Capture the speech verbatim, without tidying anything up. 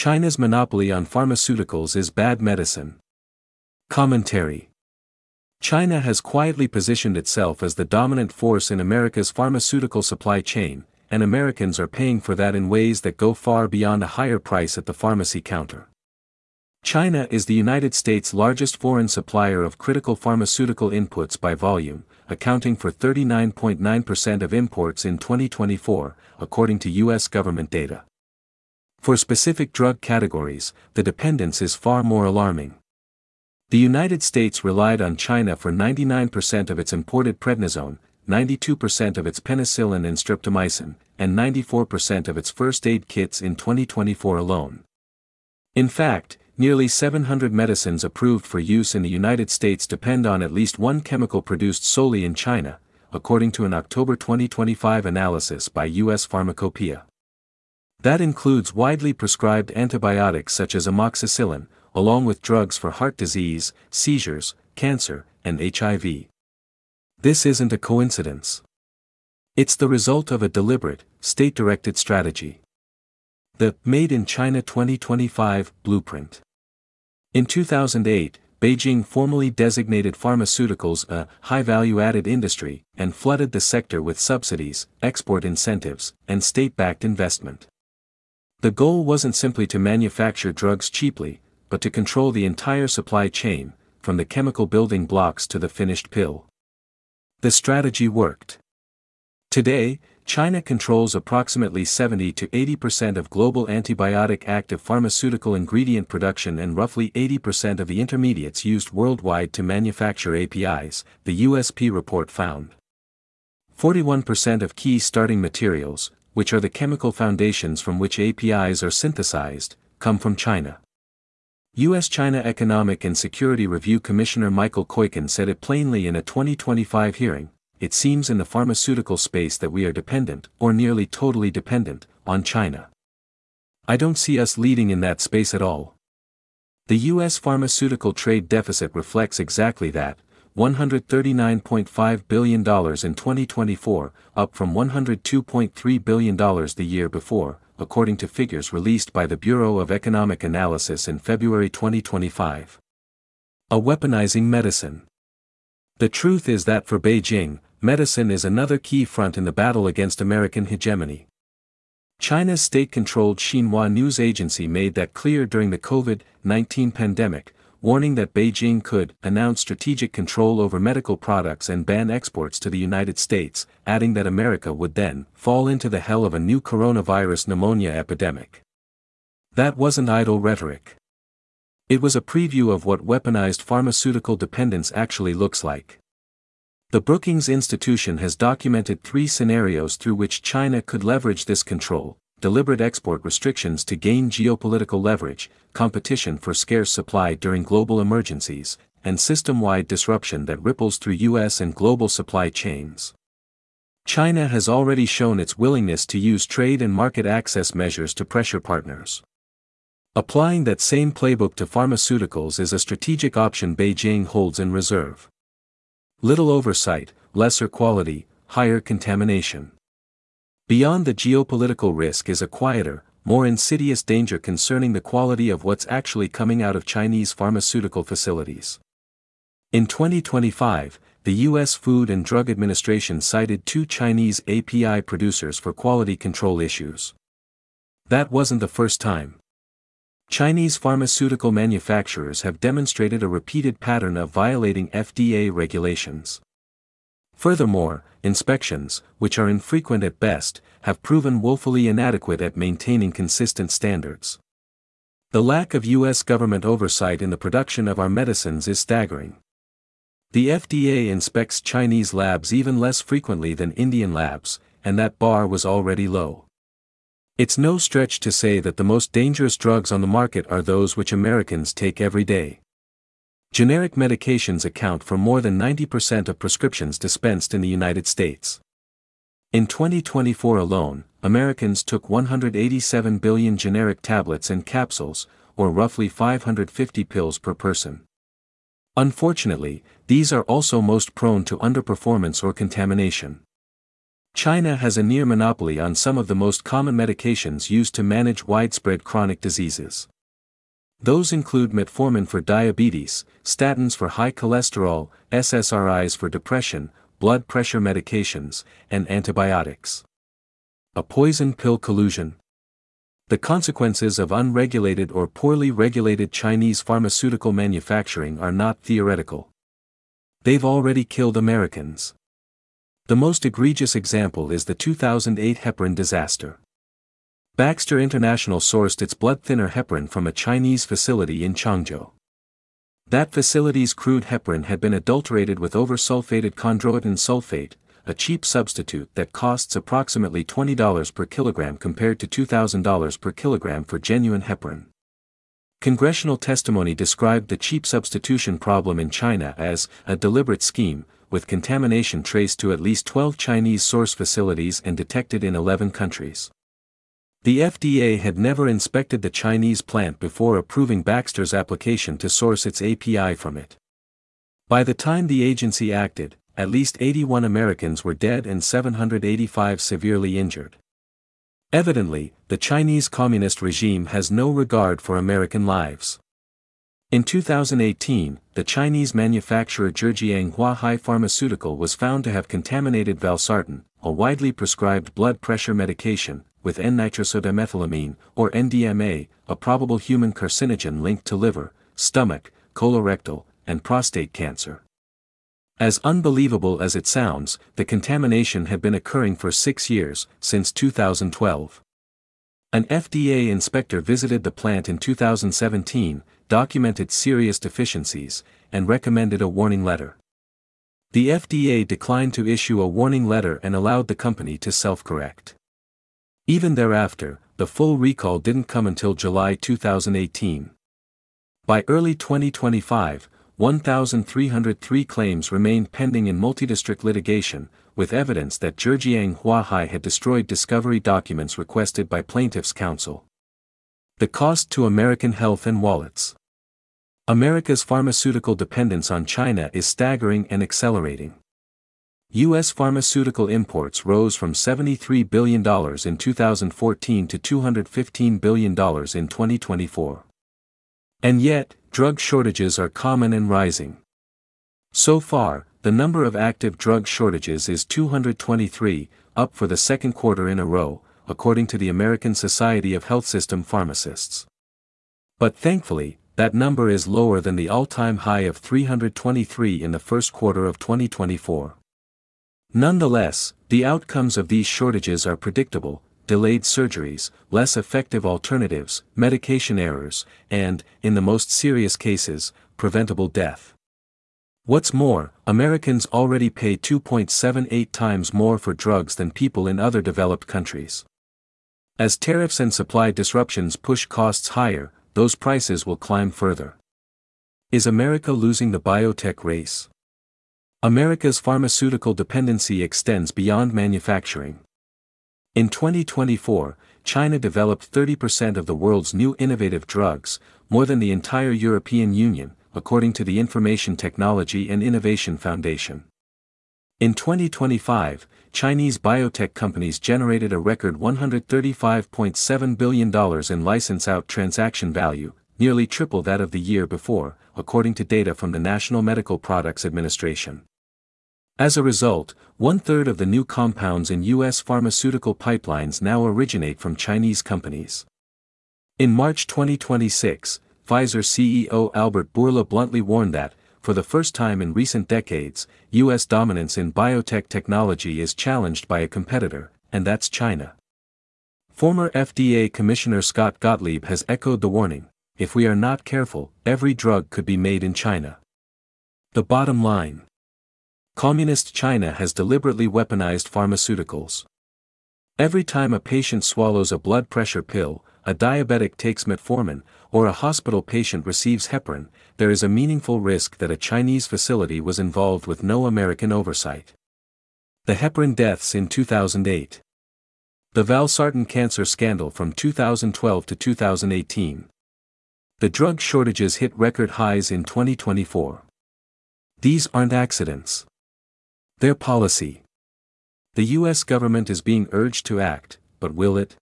China's monopoly on pharmaceuticals is bad medicine. Commentary. China has quietly positioned itself as the dominant force in America's pharmaceutical supply chain, and Americans are paying for that in ways that go far beyond a higher price at the pharmacy counter. China is the United States' largest foreign supplier of critical pharmaceutical inputs by volume, accounting for thirty-nine point nine percent of imports in twenty twenty-four, according to U S government data. For specific drug categories, the dependence is far more alarming. The United States relied on China for ninety-nine percent of its imported prednisone, ninety-two percent of its penicillin and streptomycin, and ninety-four percent of its first aid kits in twenty twenty-four alone. In fact, nearly seven hundred medicines approved for use in the United States depend on at least one chemical produced solely in China, according to an October twenty twenty-five analysis by U S Pharmacopeia. That includes widely prescribed antibiotics such as amoxicillin, along with drugs for heart disease, seizures, cancer, and H I V. This isn't a coincidence. It's the result of a deliberate, state-directed strategy. The Made in China twenty twenty-five Blueprint. In two thousand eight, Beijing formally designated pharmaceuticals a high-value-added industry and flooded the sector with subsidies, export incentives, and state-backed investment. The goal wasn't simply to manufacture drugs cheaply, but to control the entire supply chain, from the chemical building blocks to the finished pill. The strategy worked. Today, China controls approximately seventy to eighty percent of global antibiotic active pharmaceutical ingredient production and roughly eighty percent of the intermediates used worldwide to manufacture A P Is, the U S P report found. forty-one percent of key starting materials, which are the chemical foundations from which A P Is are synthesized, come from China. U S China Economic and Security Review Commissioner Michael Koiken said it plainly in a twenty twenty-five hearing: "It seems in the pharmaceutical space that we are dependent, or nearly totally dependent, on China. I don't see us leading in that space at all." The U S pharmaceutical trade deficit reflects exactly that, one hundred thirty-nine point five billion dollars in twenty twenty-four, up from one hundred two point three billion dollars the year before, according to figures released by the Bureau of Economic Analysis in February twenty twenty-five. A weaponizing medicine. The truth is that for Beijing, medicine is another key front in the battle against American hegemony. China's state-controlled Xinhua news agency made that clear during the COVID nineteen pandemic, warning that Beijing could announce strategic control over medical products and ban exports to the United States, adding that America would then fall into the hell of a new coronavirus pneumonia epidemic. That wasn't idle rhetoric. It was a preview of what weaponized pharmaceutical dependence actually looks like. The Brookings Institution has documented three scenarios through which China could leverage this control: deliberate export restrictions to gain geopolitical leverage, competition for scarce supply during global emergencies, and system-wide disruption that ripples through U S and global supply chains. China has already shown its willingness to use trade and market access measures to pressure partners. Applying that same playbook to pharmaceuticals is a strategic option Beijing holds in reserve. Little oversight, lesser quality, higher contamination. Beyond the geopolitical risk is a quieter, more insidious danger concerning the quality of what's actually coming out of Chinese pharmaceutical facilities. In twenty twenty-five, the U S Food and Drug Administration cited two Chinese A P I producers for quality control issues. That wasn't the first time. Chinese pharmaceutical manufacturers have demonstrated a repeated pattern of violating F D A regulations. Furthermore, inspections, which are infrequent at best, have proven woefully inadequate at maintaining consistent standards. The lack of U S government oversight in the production of our medicines is staggering. The F D A inspects Chinese labs even less frequently than Indian labs, and that bar was already low. It's no stretch to say that the most dangerous drugs on the market are those which Americans take every day. Generic medications account for more than ninety percent of prescriptions dispensed in the United States. In twenty twenty-four alone, Americans took one hundred eighty-seven billion generic tablets and capsules, or roughly five hundred fifty pills per person. Unfortunately, these are also most prone to underperformance or contamination. China has a near monopoly on some of the most common medications used to manage widespread chronic diseases. Those include metformin for diabetes, statins for high cholesterol, S S R Is for depression, blood pressure medications, and antibiotics. A poison pill collusion. The consequences of unregulated or poorly regulated Chinese pharmaceutical manufacturing are not theoretical. They've already killed Americans. The most egregious example is the two thousand eight heparin disaster. Baxter International sourced its blood thinner heparin from a Chinese facility in Changzhou. That facility's crude heparin had been adulterated with oversulfated chondroitin sulfate, a cheap substitute that costs approximately twenty dollars per kilogram compared to two thousand dollars per kilogram for genuine heparin. Congressional testimony described the cheap substitution problem in China as a deliberate scheme, with contamination traced to at least twelve Chinese source facilities and detected in eleven countries. The F D A had never inspected the Chinese plant before approving Baxter's application to source its A P I from it. By the time the agency acted, at least eighty-one Americans were dead and seven hundred eighty-five severely injured. Evidently, the Chinese Communist regime has no regard for American lives. In two thousand eighteen, the Chinese manufacturer Zhejiang Huahai Pharmaceutical was found to have contaminated valsartan, a widely prescribed blood pressure medication, with N-nitrosodimethylamine, or N D M A, a probable human carcinogen linked to liver, stomach, colorectal, and prostate cancer. As unbelievable as it sounds, the contamination had been occurring for six years, since two thousand twelve. An F D A inspector visited the plant in two thousand seventeen, documented serious deficiencies, and recommended a warning letter. The F D A declined to issue a warning letter and allowed the company to self-correct. Even thereafter, the full recall didn't come until July two thousand eighteen. By early twenty twenty-five, one thousand three hundred three claims remained pending in multi-district litigation, with evidence that Zhejiang Huahai had destroyed discovery documents requested by plaintiffs' counsel. The cost to American health and wallets. America's pharmaceutical dependence on China is staggering and accelerating. U S pharmaceutical imports rose from seventy-three billion dollars in two thousand fourteen to two hundred fifteen billion dollars in twenty twenty-four. And yet, drug shortages are common and rising. So far, the number of active drug shortages is two hundred twenty-three, up for the second quarter in a row, according to the American Society of Health System Pharmacists. But thankfully, that number is lower than the all-time high of three hundred twenty-three in the first quarter of twenty twenty-four. Nonetheless, the outcomes of these shortages are predictable: delayed surgeries, less effective alternatives, medication errors, and, in the most serious cases, preventable death. What's more, Americans already pay two point seven eight times more for drugs than people in other developed countries. As tariffs and supply disruptions push costs higher, those prices will climb further. Is America losing the biotech race? America's pharmaceutical dependency extends beyond manufacturing. In twenty twenty-four, China developed thirty percent of the world's new innovative drugs, more than the entire European Union, according to the Information Technology and Innovation Foundation. In twenty twenty-five, Chinese biotech companies generated a record one hundred thirty-five point seven billion dollars in license-out transaction value, nearly triple that of the year before, according to data from the National Medical Products Administration. As a result, one-third of the new compounds in U S pharmaceutical pipelines now originate from Chinese companies. In March twenty twenty-six, Pfizer C E O Albert Bourla bluntly warned that, for the first time in recent decades, U S dominance in biotech technology is challenged by a competitor, and that's China. Former F D A Commissioner Scott Gottlieb has echoed the warning: if we are not careful, every drug could be made in China. The bottom line: Communist China has deliberately weaponized pharmaceuticals. Every time a patient swallows a blood pressure pill, a diabetic takes metformin, or a hospital patient receives heparin, there is a meaningful risk that a Chinese facility was involved with no American oversight. The heparin deaths in two thousand eight. The valsartan cancer scandal from two thousand twelve to two thousand eighteen. The drug shortages hit record highs in twenty twenty-four. These aren't accidents. They're policy. The U S government is being urged to act, but will it?